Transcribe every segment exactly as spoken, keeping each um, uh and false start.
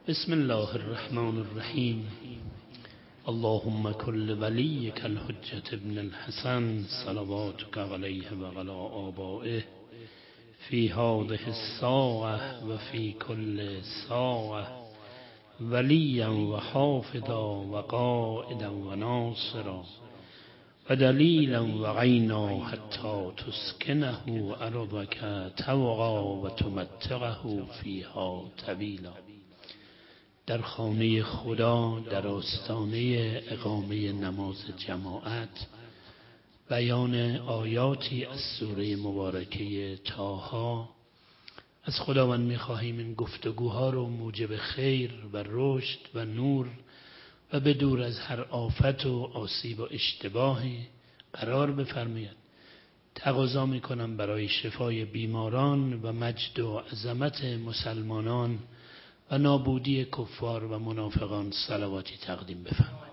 بسم الله الرحمن الرحیم. اللهم كل وليك الحجة ابن الحسن صلواتك عليه وعلى آبائه في هذه الساعة وفي كل ساعة وليا وحافظا وقائدا وناصرا ودليلا وعينا حتى تسكنه أرضك طوعا وتمتعه فيها طويلا. در خانه خدا در آستانه اقامه نماز جماعت بیان آیاتی از سوره مبارکه طه. از خداوند می‌خواهیم این گفتگوها رو موجب خیر و رشد و نور و به دور از هر آفت و آسیب و اشتباهی قرار بفرماید. تقاضا می‌کنم برای شفای بیماران و مجد و عظمت مسلمانان و نابودی کفار و منافقان صلواتی تقدیم بفرمایید.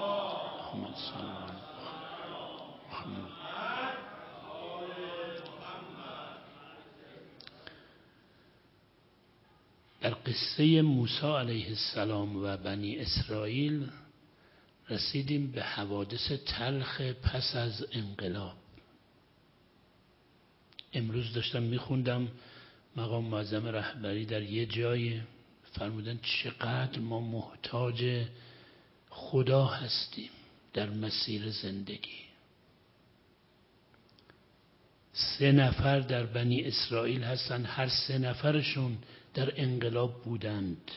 در قصه موسی علیه السلام و بنی اسرائیل رسیدیم به حوادث تلخ پس از انقلاب. امروز داشتم میخوندم مقام معظم رهبری در یه جای فرمودن چقدر ما محتاج خدا هستیم در مسیر زندگی. سه نفر در بنی اسرائیل هستن، هر سه نفرشون در انقلاب بودند،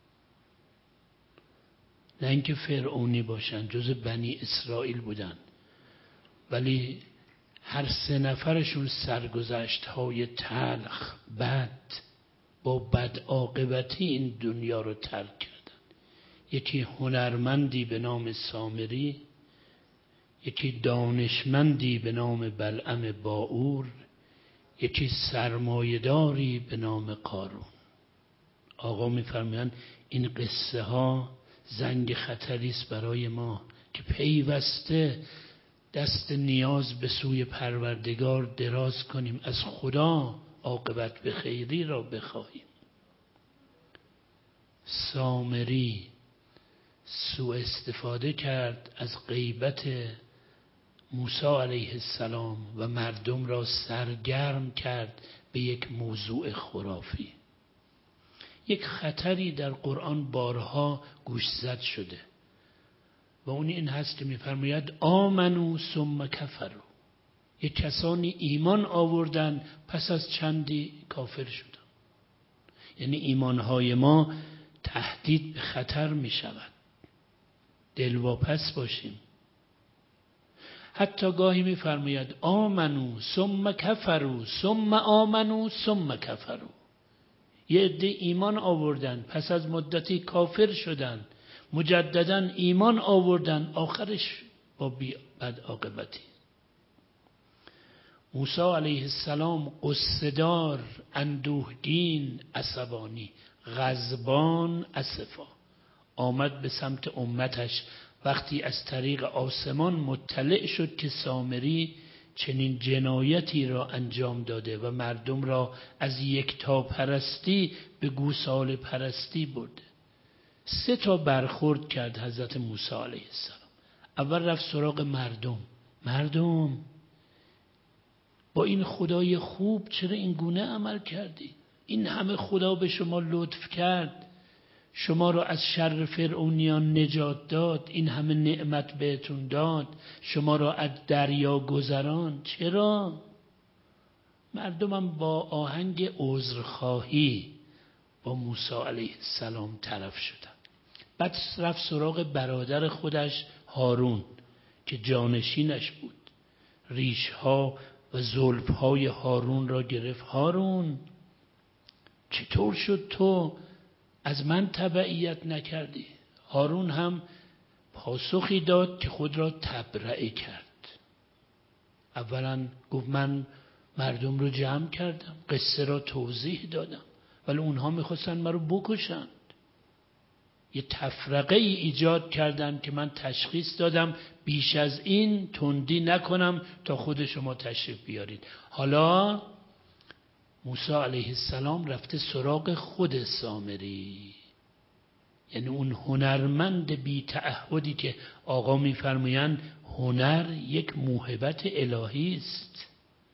نه اینکه فرعونی باشن، جز بنی اسرائیل بودند، ولی هر سه نفرشون سرگذشت های تلخ بد با بد عاقبتی این دنیا رو ترک کردن. یکی هنرمندی به نام سامری، یکی دانشمندی به نام بلعم باور، یکی سرمایه‌داری به نام قارون. آقا می‌فرمایند این قصه ها زنگ خطری است برای ما که پیوسته دست نیاز به سوی پروردگار دراز کنیم، از خدا عاقبت به خیری را بخواهیم. سامری سوء استفاده کرد از غیبت موسی علیه السلام و مردم را سرگرم کرد به یک موضوع خرافی. یک خطری در قرآن بارها گوشزد شده و اون این هست که می‌فرماید آمنو ثم کفروا. یک کسانی ایمان آوردن پس از چندی کافر شدن. یعنی ایمانهای ما تهدید به خطر می شود. دلواپس باشیم. حتی گاهی می فرماید آمنو ثم کفروا ثم آمنو ثم کفروا. یه عده ایمان آوردن پس از مدتی کافر شدن، مجددا ایمان آوردن، آخرش با بد عاقبتی. موسی علیه السلام قصه‌دار، اندوهگین، عصبانی، غضبان، اسفا آمد به سمت امتش. وقتی از طریق آسمان مطلع شد که سامری چنین جنایتی را انجام داده و مردم را از یکتا پرستی به گوساله پرستی برده، سه تا برخورد کرد حضرت موسی علیه السلام. اول رفت سراغ مردم. مردم با این خدای خوب چرا این گونه عمل کردی؟ این همه خدا به شما لطف کرد، شما را از شر فرعونیان نجات داد، این همه نعمت بهتون داد، شما را از دریا گذران، چرا؟ مردمم با آهنگ عذرخواهی با موسی علیه السلام طرف شدن. بعد رفت سراغ برادر خودش هارون که جانشینش بود. ریشها و زلفهای هارون را گرفت. هارون چطور شد تو از من تبعیت نکردی؟ هارون هم پاسخی داد که خود را تبرئه کرد. اولا گفت من مردم رو جمع کردم، قصه را توضیح دادم، ولی اونها میخواستن من رو بکشند. یه تفرقه ای ایجاد کردن که من تشخیص دادم بیش از این تندی نکنم تا خود شما تشریف بیارید. حالا موسی علیه السلام رفته سراغ خود سامری. یعنی اون هنرمند بی تعهدی که آقا میفرمایند هنر یک موهبت الهی است.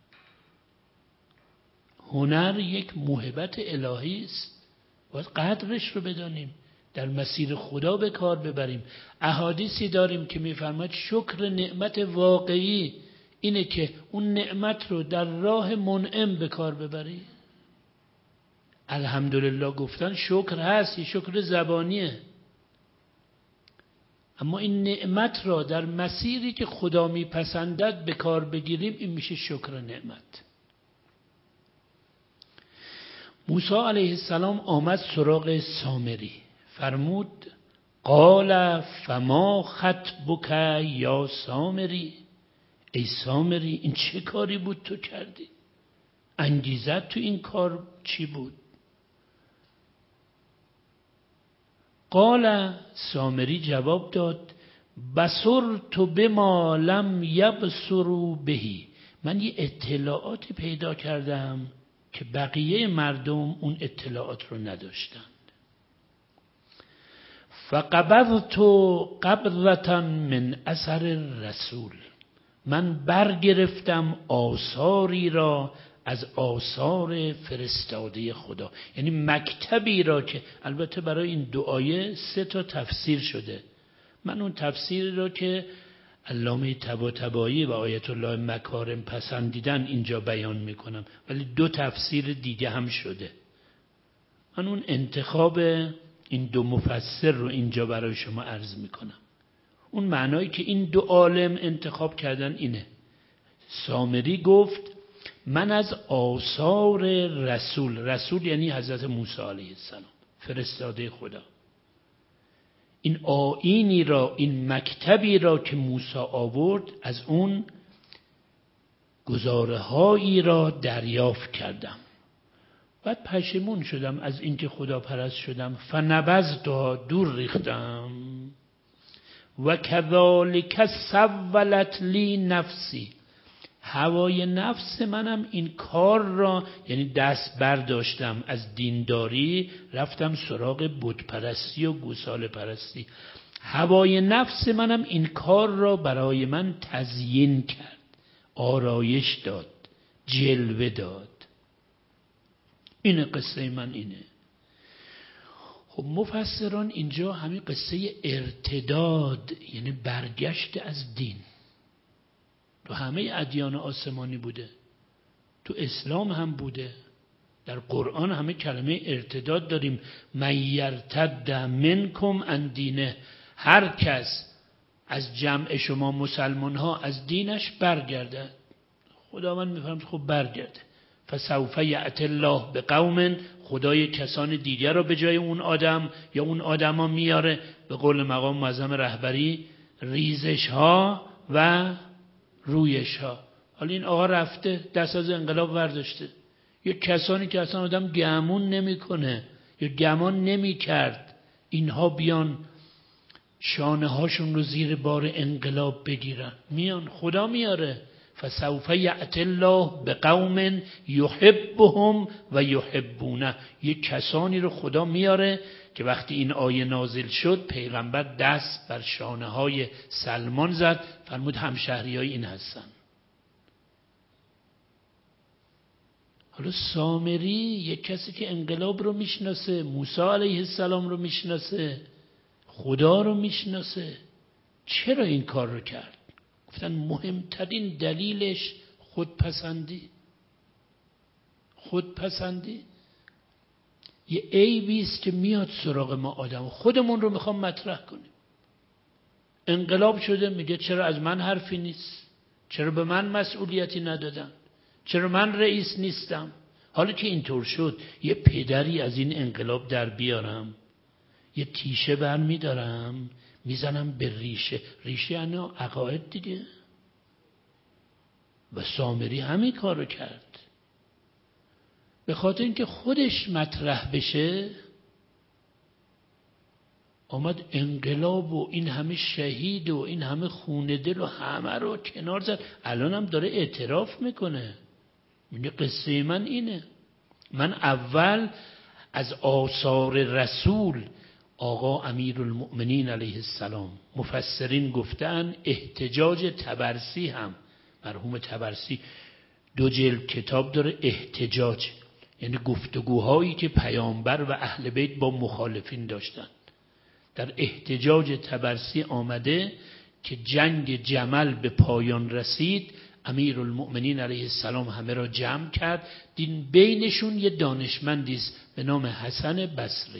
هنر یک موهبت الهی است، باید قدرش رو بدانیم، در مسیر خدا به کار ببریم. احادیثی داریم که میفرماید شکر نعمت واقعی اینه که اون نعمت رو در راه منعم به کار ببری. الحمدلله گفتن شکر هست، یه شکر زبانیه، اما این نعمت را در مسیری که خدا میپسندد به کار بگیریم، این میشه شکر نعمت. موسی علیه السلام آمد سراغ سامری، فرمود قال فما خطبک یا سامری، ای سامری این چه کاری بود تو کردی؟ انگیزت تو این کار چی بود؟ قال سامری جواب داد بصرت بما لم یبصروا بهی، من یه اطلاعاتی پیدا کردم که بقیه مردم اون اطلاعات رو نداشتند. فقبضت قبضة من اثر الرسول، من برگرفتم آثاری را از آثار فرستاده خدا، یعنی مکتبی را که البته برای این دو آیه سه تا تفسیر شده. من اون تفسیری را که علامه طباطبایی و آیت الله مکارم پسندیدن اینجا بیان میکنم، ولی دو تفسیر دیگه هم شده. من اون انتخاب این دو مفسر رو اینجا برای شما عرض میکنم. اون معنایی که این دو عالم انتخاب کردن اینه. سامری گفت من از آثار رسول، رسول یعنی حضرت موسی علیه السلام فرستاده خدا، این آیینی را، این مکتبی را که موسی آورد، از اون گزاره هایی را دریافت کردم. بعد پشیمون شدم از اینکه خدا پرست شدم. فنبذتها، دور ریختم. و کذالک سولت لی نفسی، هوای نفس منم این کار را، یعنی دست برداشتم از دینداری رفتم سراغ بت پرستی و گوساله پرستی. هوای نفس منم این کار را برای من تزیین کرد، آرایش داد، جلوه داد. این قصه من اینه. خب مفسران اینجا همین قصه ارتداد، یعنی برگشت از دین، تو همه ادیان آسمانی بوده، تو اسلام هم بوده، در قرآن همه کلمه ارتداد داریم. من یرتد منکم عن دینه، هر کس از جمع شما مسلمان ها از دینش برگرده، خداوند میفرماید خب برگرده. فسوف یأتی الله بقوم، خدای کسان دیگر رو به جای اون آدم یا اون آدما میاره. به قول مقام معظم رهبری ریزش ها و رویش ها. حالا این آقا رفته دست از انقلاب ورداشته، یا کسانی که اصلا آدم گمون نمیکنه یا گمان نمی کرد اینها بیان شانه هاشون رو زیر بار انقلاب بگیرن، میان خدا میاره. فسوف یأتی الله بقوم یحبهم و یحبونه، یک کسانی رو خدا میاره که وقتی این آیه نازل شد پیغمبر دست بر شانه های سلمان زد، فرمود همشهری های این هستن. حالا سامری یک کسی که انقلاب رو میشناسه، موسی علیه السلام رو میشناسه، خدا رو میشناسه، چرا این کار رو کرد؟ گفتن مهمترین دلیلش خودپسندی. خودپسندی یه عیبی است که میاد سراغ ما آدم، خودمون رو میخوام مطرح کنیم. انقلاب شده میگه چرا از من حرفی نیست، چرا به من مسئولیتی ندادن، چرا من رئیس نیستم. حالا که اینطور شد یه پدری از این انقلاب در بیارم، یه تیشه بر میدارم میزنم به ریشه. ریشه یعنی عقاید دیگه. و سامری همین کارو کرد، به خاطر اینکه خودش مطرح بشه آمد انقلاب و این همه شهید و این همه خونه دل و همه رو کنار زد. الان هم داره اعتراف میکنه، میگه قصه من اینه، من اول از آثار رسول آقا امیرالمؤمنین علیه السلام، مفسرین گفتن احتجاج طبرسی هم، مرحوم طبرسی دو جلد کتاب داره احتجاج، یعنی گفتگوهایی که پیامبر و اهل بیت با مخالفین داشتن. در احتجاج طبرسی آمده که جنگ جمل به پایان رسید، امیرالمؤمنین علیه السلام همه را جمع کرد، دین بینشون یه دانشمندی است به نام حسن بصری،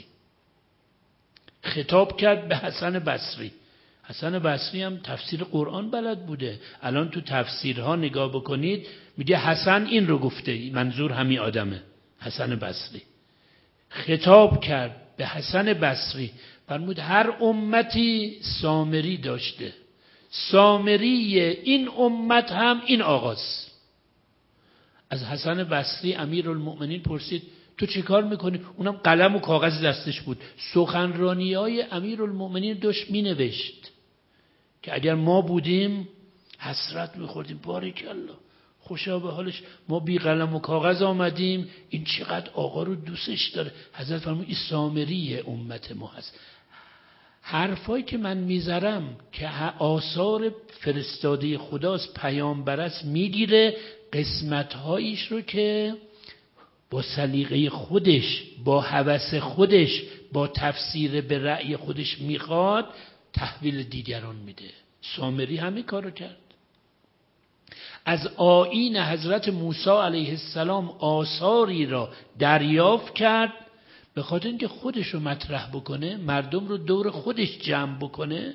خطاب کرد به حسن بصری. حسن بصری هم تفسیر قرآن بلد بوده. الان تو تفسیرها نگاه بکنید میگه حسن این رو گفته، منظور همین آدمه، حسن بصری. خطاب کرد به حسن بصری، فرمود هر امتی سامری داشته، سامری این امت هم این آغاز. از حسن بصری امیرالمؤمنین پرسید تو چه کار میکنی؟ اونم قلم و کاغذ دستش بود، سخنرانی های امیرالمؤمنین داشت مینوشت که اگر ما بودیم حسرت میخوردیم، بارکالله خوشا به حالش، ما بی قلم و کاغذ آمدیم، این چقدر آقا رو دوستش داره. حضرت فرمود این سامری امت ما هست. حرفایی که من میذارم که آثار فرستاده خداست، پیامبر است، میگیره قسمتهایش رو که با سلیقه خودش، با هوس خودش، با تفسیر به رأی خودش میخواد تحویل دیگران میده. سامری همین کارو کرد. از آیین حضرت موسی علیه السلام آثاری را دریافت کرد، به خاطر اینکه خودش رو مطرح بکنه، مردم رو دور خودش جمع بکنه،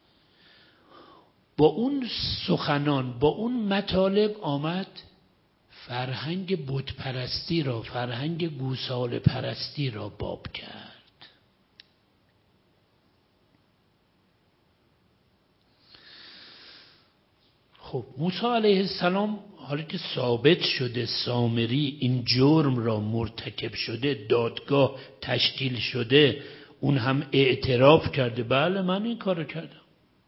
با اون سخنان، با اون مطالب آمد فرهنگ بت پرستی را، فرهنگ گوساله پرستی را باب کرد. خب موسی علیه السلام حالا که ثابت شده سامری این جرم را مرتکب شده، دادگاه تشکیل شده، اون هم اعتراف کرده بله من این کارو کردم.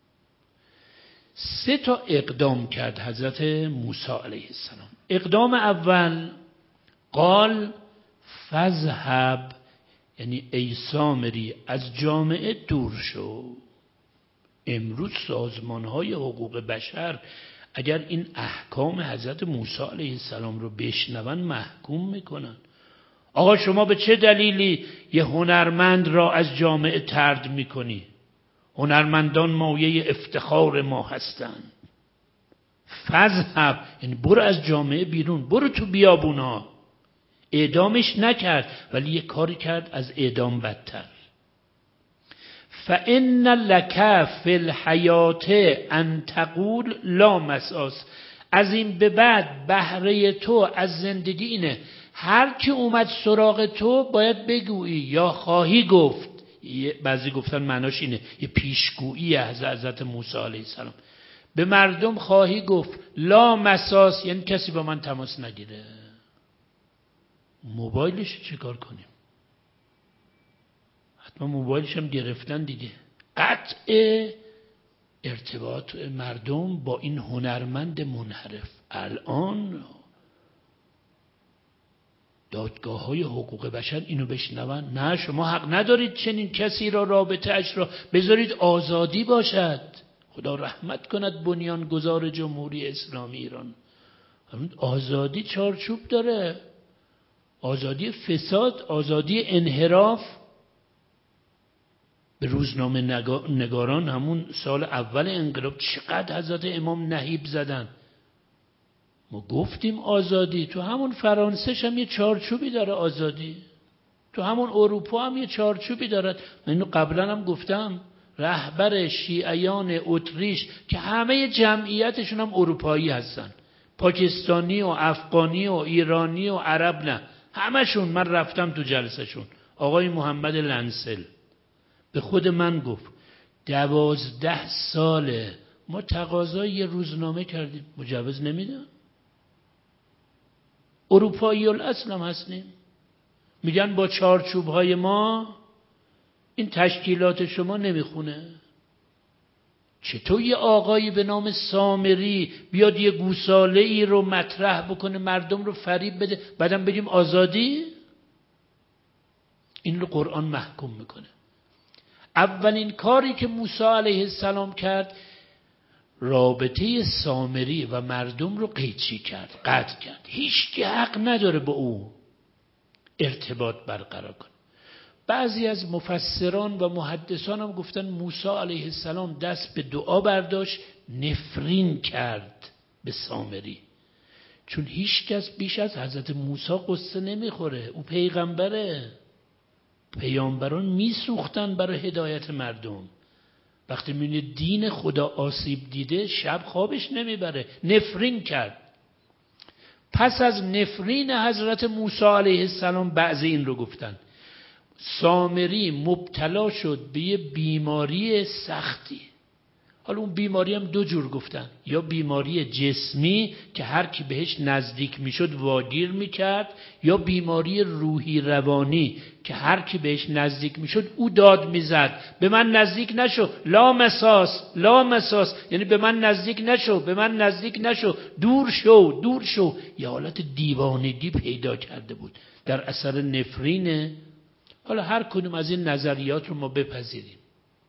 سه تا اقدام کرد حضرت موسی علیه السلام. اقدام اول قال فذهب، یعنی ای سامری از جامعه دور شو. امروز سازمان‌های حقوق بشر اگر این احکام حضرت موسی علیه السلام رو بشنون محکوم میکنن. آقا شما به چه دلیلی یه هنرمند را از جامعه طرد میکنی؟ هنرمندان مایه افتخار ما هستند. فذهب یعنی برو از جامعه بیرون، برو تو بیابونا. اعدامش نکرد ولی یه کاری کرد از اعدام بدتر. فَإِنَّ لَكَ فِي الْحَيَاةِ أَن تَقُولَ لَا مَسَاسَ. از این به بعد بهره تو از زندگی اینه هر کی اومد سراغ تو باید بگویی یا خواهی گفت. بعضی گفتن معناش اینه یه پیشگویی از حضرت موسی علیه السلام. به مردم خواهی گفت لا مساس، یعنی کسی با من تماس نگیره. موبایلش چه کار کنیم؟ حتما موبایلش هم گرفتن دیگه. قطع ارتباط مردم با این هنرمند منحرف. الان دادگاه های حقوق بشر اینو بشنون؟ نه شما حق ندارید چنین کسی را، رابطه اش را بذارید آزادی باشد. خدا رحمت کند بنیانگذار جمهوری اسلامی ایران. آزادی چارچوب داره، آزادی فساد، آزادی انحراف. به روزنامه نگاران همون سال اول انقلاب چقدر حضرت امام نهیب زدن. ما گفتیم آزادی، تو همون فرانسه هم یه چارچوبی داره آزادی، تو همون اروپا هم یه چارچوبی دارد. من اینو قبلا هم گفتم، رهبر شیعیان اتریش که همه جمعیتشون هم اروپایی هستن، پاکستانی و افغانی و ایرانی و عرب نه، همشون. من رفتم تو جلسهشون. آقای محمد لنسل به خود من گفت دوازده ساله ما تقاضای یه روزنامه کردیم مجوز نمیدن. اروپایی الاصل هم هستیم، میگن با چارچوب های ما این تشکیلات شما نمیخونه. چطور یه آقایی به نام سامری بیاد یه گوساله ای رو مطرح بکنه، مردم رو فریب بده، بعدم بگیم آزادی؟ این رو قرآن محکوم میکنه. اولین کاری که موسی علیه السلام کرد رابطه سامری و مردم رو قیچی کرد، قطع کرد. هیچ کی حق نداره با او ارتباط برقرار کنه. بعضی از مفسران و محدثان هم گفتن موسی علیه السلام دست به دعا برداشت، نفرین کرد به سامری، چون هیچ کس بیش از حضرت موسی قصه نمیخوره. او پیغمبره، پیامبران میسوختن برای هدایت مردم. وقتی میبینه دین خدا آسیب دیده شب خوابش نمیبره، نفرین کرد. پس از نفرین حضرت موسی علیه السلام بعضی این رو گفتن سامری مبتلا شد به یه بیماری سختی. حالا اون بیماری هم دو جور گفتن، یا بیماری جسمی که هر کی بهش نزدیک میشد واگیر میکرد، یا بیماری روحی روانی که هر کی بهش نزدیک میشد او داد میزد به من نزدیک نشو، لا مساس لا مساس، یعنی به من نزدیک نشو، به من نزدیک نشو، دور شو دور شو. یه حالت دیوانگی پیدا کرده بود در اثر نفرینه. حالا هر کدوم از این نظریات رو ما بپذیریم،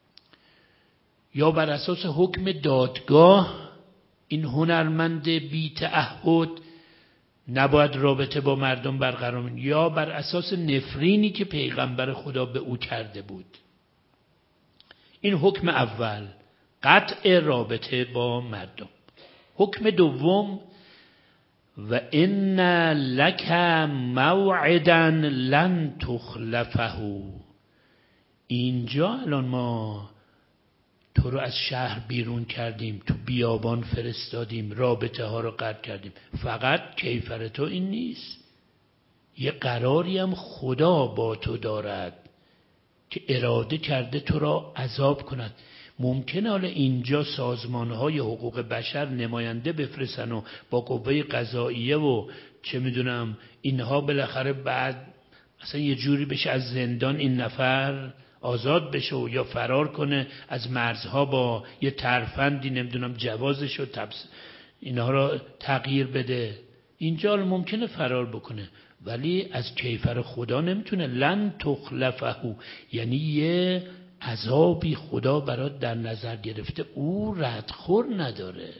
یا بر اساس حکم دادگاه این هنرمند بی تعهد نباید رابطه با مردم برقرار کنه، یا بر اساس نفرینی که پیغمبر خدا به او کرده بود. این حکم اول، قطع رابطه با مردم. حکم دوم، و ان لک موعدا لن تخلفه. اینجا الان ما تو رو از شهر بیرون کردیم، تو بیابان فرستادیم، رابطه ها رو قطع کردیم، فقط کیفر تو این نیست، یه قراری هم خدا با تو دارد که اراده کرده تو را عذاب کند. ممکنه حالا اینجا سازمان های حقوق بشر نماینده بفرستن و با قوه قضاییه و چه میدونم اینها بالاخره بعد مثلا یه جوری بشه از زندان این نفر آزاد بشه و یا فرار کنه از مرزها با یه ترفندی نمیدونم جوازش و تبس اینها را تغییر بده. اینجا ممکنه فرار بکنه ولی از کیفر خدا نمیتونه. لن تخلفه، یعنی یه عذابی خدا برات در نظر گرفته، او ردخور نداره.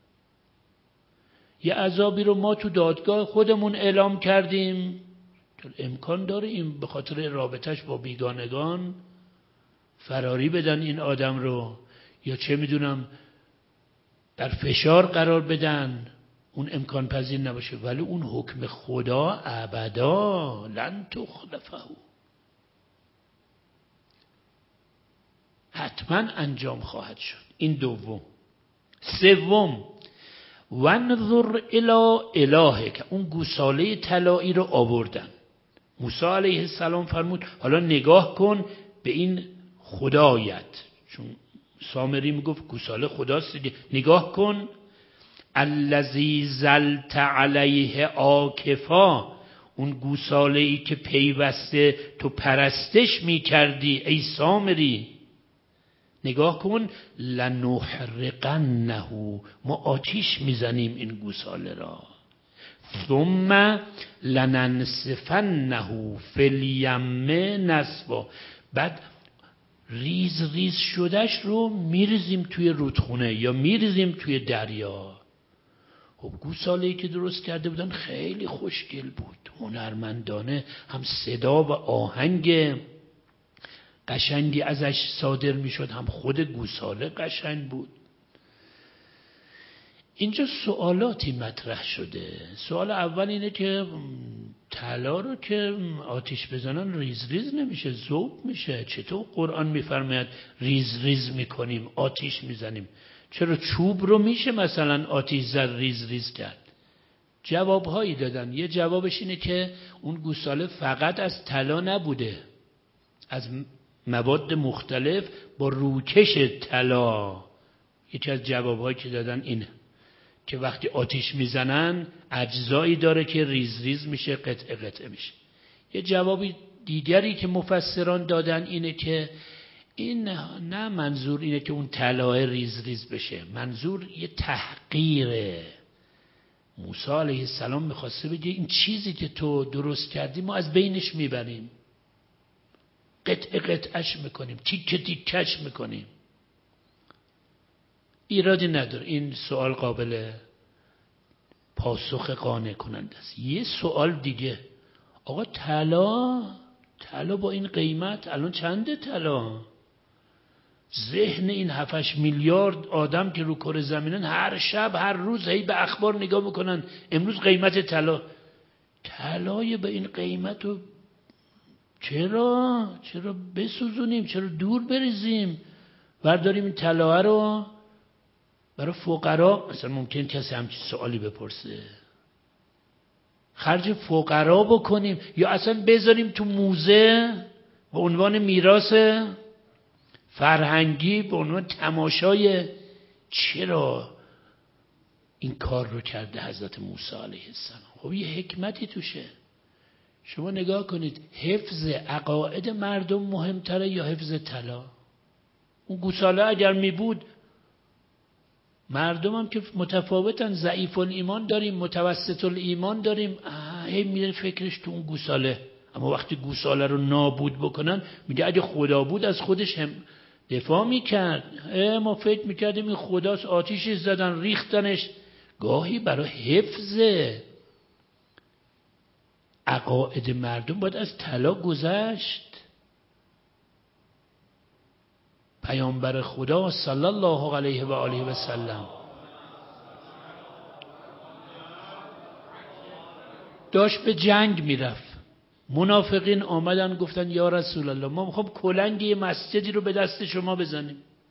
یه عذابی رو ما تو دادگاه خودمون اعلام کردیم، امکان داره این به خاطر رابطش با بیگانگان فراری بدن این آدم رو، یا چه میدونم در فشار قرار بدن، اون امکان پذیر نباشه. ولی اون حکم خدا ابدا لن تخلفه، حتما انجام خواهد شد. این دوم. سوم، وانظر الی الهک، اون گوساله طلایی رو آوردن. موسی علیه السلام فرمود حالا نگاه کن به این خدایت، چون سامری میگفت گوساله خداست دیگه، نگاه کن الذی ظلت علیه عاکفا، اون گوساله ای که پیوسته تو پرستش میکردی ای سامری، نگاه کن لنحرقنه، ما آتیش میزنیم این گوساله را، ثم لننسفنه فی الیم نسفا، بعد ریز ریز شدش رو میریزیم توی رودخونه یا میریزیم توی دریا. خب گوساله‌ای که درست کرده بودن خیلی خوشگل بود، هنرمندانه، هم صدا و آهنگ قشنگی ازش صادر میشد، هم خود گوساله قشنگ بود. اینجا سوالاتی مطرح شده. سوال اول اینه که طلا رو که آتیش بزنن ریز ریز نمیشه، ذوب میشه. چطور قرآن میفرماید ریز ریز میکنیم، آتیش میزنیم؟ چرا چوب رو میشه مثلا آتیش زد ریز ریز کرد؟ جوابهایی دادن. یه جوابش اینه که اون گوساله فقط از طلا نبوده، از مواد مختلف با روکش طلا. یکی از جوابهایی که دادن اینه که وقتی آتیش میزنن اجزایی داره که ریز ریز میشه، قطعه قطعه میشه. یه جوابی دیگری که مفسران دادن اینه که این نه منظور اینه که اون طلای ریز ریز بشه، منظور یه تحقیره. موسی علیه السلام میخواسته بگه این چیزی که تو درست کردی ما از بینش میبریم، قطع قطعش میکنیم، تیکه تیکش میکنیم. ایرادی نداره، این سوال قابل پاسخ قانع کننده است. یه سوال دیگه، آقا طلا طلا با این قیمت الان چنده طلا؟ ذهن این هفتش میلیارد آدم که رو کره زمینن هر شب هر روز هی به اخبار نگاه میکنن امروز قیمت طلا، طلای به این قیمت رو چرا چرا بسوزونیم، چرا دور بریزیم، برداریم این طلا رو برای فقرا. مثلا ممکن کسی همچین سوالی بپرسه، خرج فقرا بکنیم یا اصلا بذاریم تو موزه به عنوان میراث فرهنگی، به عنوان تماشای. چرا این کار رو کرده حضرت موسی علیه السلام؟ خب یه حکمتی توشه. شما نگاه کنید، حفظ عقاید مردم مهمتره یا حفظ طلا؟ اون گوساله اگر می بود، مردم هم که متفاوتن، ضعیف الایمان داریم، متوسط الایمان داریم، هی میره فکرش تو اون گوساله. اما وقتی گوساله رو نابود بکنن میگه اگه خدا بود از خودش هم دفاع میکرد. ما فکر میکردیم این خداست، آتیشش زدن ریختنش. گاهی برای حفظ عقاید مردم باید از طلا گذشت. پیامبر خدا صلی الله علیه و آله و سلم داشت به جنگ میرفت، منافقین آمدن گفتن یا رسول الله ما میخوام کلنگ یه مسجدی رو به دست شما بزنیم.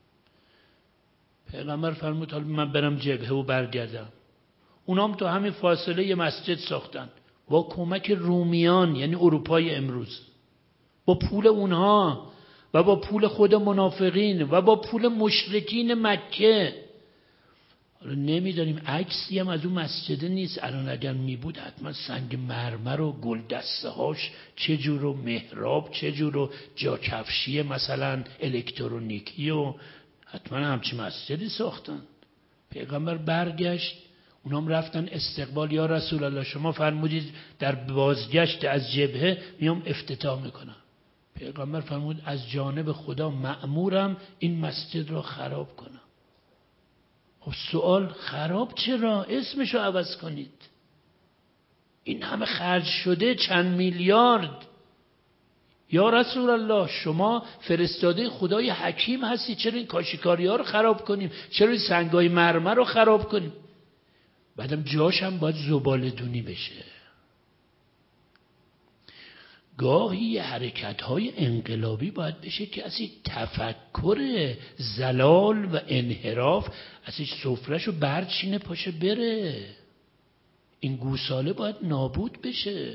پیغمبر فرمود حالا من برم جبهه و برگردم. اونام تو همین فاصله یه مسجد ساختن با کمک رومیان، یعنی اروپای امروز، با پول اونها و با پول خود منافقین و با پول مشرکین مکه. حالا نمیدانیم، عکسی هم از اون مسجد نیست. الان اگر می بود حتما سنگ مرمر و گل دسته هاش چجور و محراب چجور و جا کفشی مثلا الکترونیکی و حتما همچی مسجدی ساختن. پیغمبر برگشت، اونام رفتن استقبال. یا رسول الله شما فرمودید در بازگشت از جبهه میام افتتاح میکنم. پیغمبر فرمود از جانب خدا مأمورم این مسجد رو خراب کنم. خب سوال، خراب چرا؟ اسمشو عوض کنید. این همه خرج شده، چند میلیارد. یا رسول الله شما فرستاده خدای حکیم هستی، چرا این کاشیکاری ها رو خراب کنیم؟ چرا این سنگای مرمر رو خراب کنیم؟ بعدم جاش هم باید زباله دونی بشه. گاهی حرکت های انقلابی باید بشه که از این تفکر زلال و انحراف از این سفرهشو برچینه پاشه بره. این گوساله باید نابود بشه.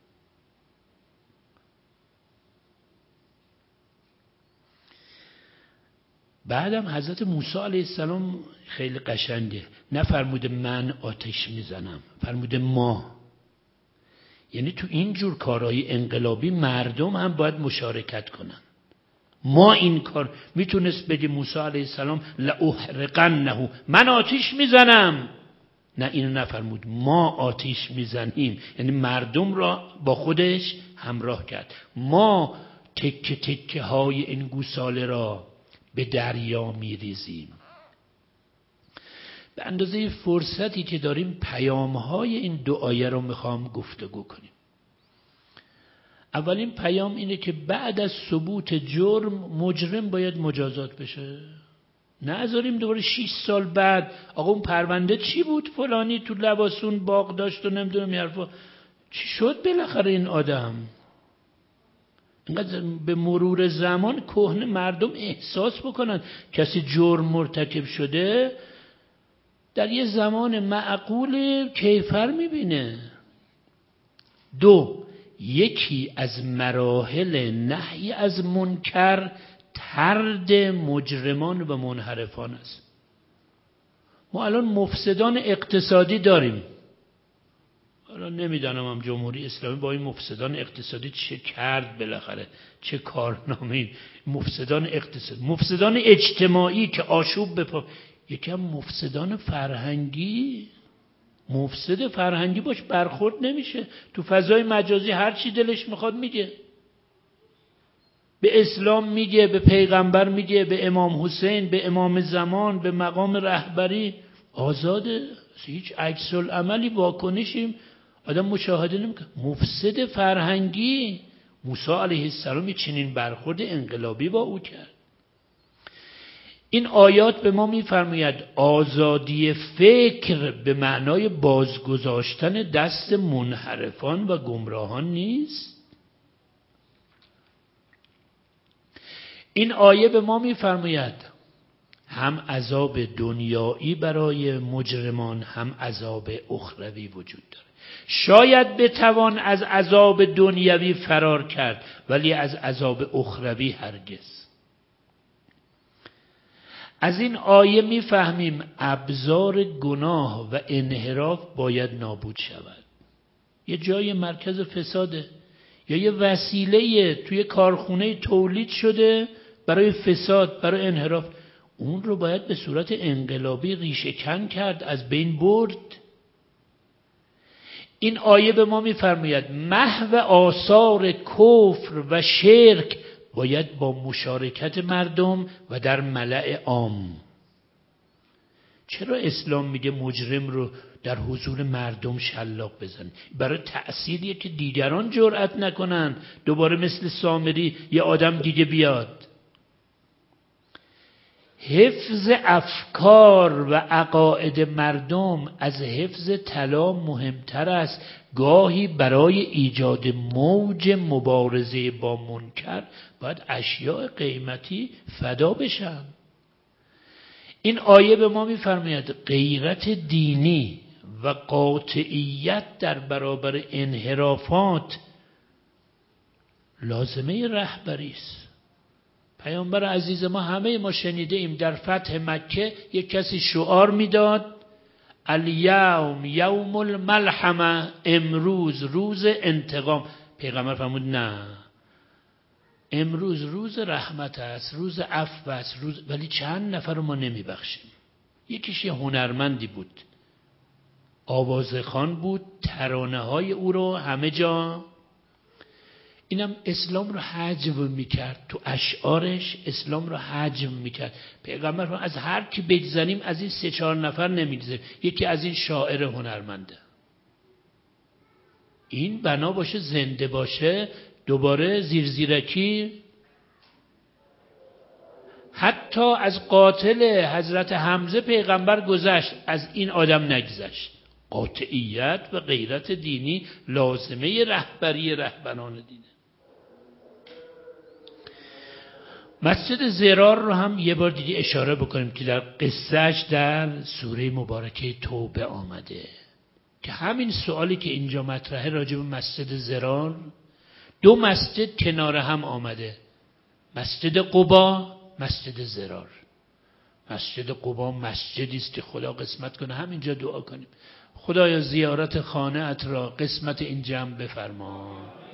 بعدم حضرت موسی علیه السلام خیلی قشنگه، نفرموده من آتش میزنم، فرموده ما. یعنی تو این جور کارهای انقلابی مردم هم باید مشارکت کنن. ما این کار میتونست بگه موسی علیه السلام لأحرقنه، من آتش میزنم. نه، اینو نفرمود، ما آتش میزنیم. یعنی مردم را با خودش همراه کرد. ما تکه تکه های این گوساله را به دریا میریزیم. به اندازه فرصتی که داریم پیام‌های این دو آیه رو میخوام گفتگو کنیم. اولین پیام اینه که بعد از ثبوت جرم مجرم باید مجازات بشه. نذاریم دوباره شش سال بعد آقا اون پرونده چی بود فلانی تو لباسون باغ داشت و نمیدونم حرفا چی شد بالاخره این آدم. اینقدر به مرور زمان کهنه مردم احساس بکنن کسی جرم مرتکب شده در یه زمان معقول کیفر میبینه. دو، یکی از مراحل نهی از منکر طرد مجرمان و منحرفان است. ما الان مفسدان اقتصادی داریم. الان نمیدانم هم جمهوری اسلامی با این مفسدان اقتصادی چه کرد بالاخره، چه کارنامه‌ای. مفسدان اقتصادی، مفسدان اجتماعی که آشوب بپا، یکم مفسدان فرهنگی. مفسد فرهنگی باش برخورد نمیشه، تو فضای مجازی هر چی دلش میخواد میگه. به اسلام میگه، به پیغمبر میگه، به امام حسین، به امام زمان، به مقام رهبری آزاده. هیچ عکس العملی واکنشیم آدم مشاهده نمیکنه. مفسد فرهنگی. موسی علیه السلام چنین برخورد انقلابی با او کرد. این آیات به ما میفرماید آزادی فکر به معنای بازگذاشتن دست منحرفان و گمراهان نیست. این آیه به ما میفرماید هم عذاب دنیایی برای مجرمان، هم عذاب اخروی وجود داره. شاید بتوان از عذاب دنیوی فرار کرد، ولی از عذاب اخروی هرگز. از این آیه میفهمیم ابزار گناه و انحراف باید نابود شود. یه جای مرکز فساده یا یه وسیله توی کارخونه تولید شده برای فساد، برای انحراف، اون رو باید به صورت انقلابی ریشه کن کرد، از بین برد. این آیه به ما میفرماید محو آثار کفر و شرک باید با مشارکت مردم و در ملأ عام. چرا اسلام میگه مجرم رو در حضور مردم شلاق بزن؟ برای تأثیریه که دیگران جرأت نکنن دوباره مثل سامری یه آدم دیگه بیاد. حفظ افکار و عقاید مردم از حفظ طلا مهمتر است. گاهی برای ایجاد موج مبارزه با منکر باید اشیاء قیمتی فدا بشن. این آیه به ما میفرماید غیرت دینی و قاطعیت در برابر انحرافات لازمه رهبری است. پیامبر عزیز ما همه ما شنیده ایم در فتح مکه یک کسی شعار میداد الیوم یوم الملحمه، امروز روز انتقام. پیغمبر فرمود نه، امروز روز رحمت است، روز عفو است، روز... ولی چند نفر ما نمیبخشیم. یکیش یه هنرمندی بود، آوازخوان بود، ترانه های او رو همه جا، اینم اسلام رو حجم میکرد، تو اشعارش اسلام رو حجم میکرد. پیغمبر رو از هر کی بگذاریم از این سه چهار نفر نمیدیزه، یکی از این شاعر هنرمنده. این بنا باشه زنده باشه دوباره زیر زیرکی. حتی از قاتل حضرت حمزه پیغمبر گذشت، از این آدم نگذشت. قاطعیت و غیرت دینی لازمه رهبری رهبران دینه. مسجد ضرار رو هم یه بار دیگه اشاره بکنیم که در قصهش در سوره مبارکه توبه آمده که همین سوالی که اینجا مطرحه راجع به مسجد ضرار، دو مسجد کنار هم آمده، مسجد قبا، مسجد ضرار. مسجد قبا مسجدی است که خدا قسمت کنه، همینجا دعا کنیم خدایا زیارت خانه‌ات را قسمت این جمع بفرما.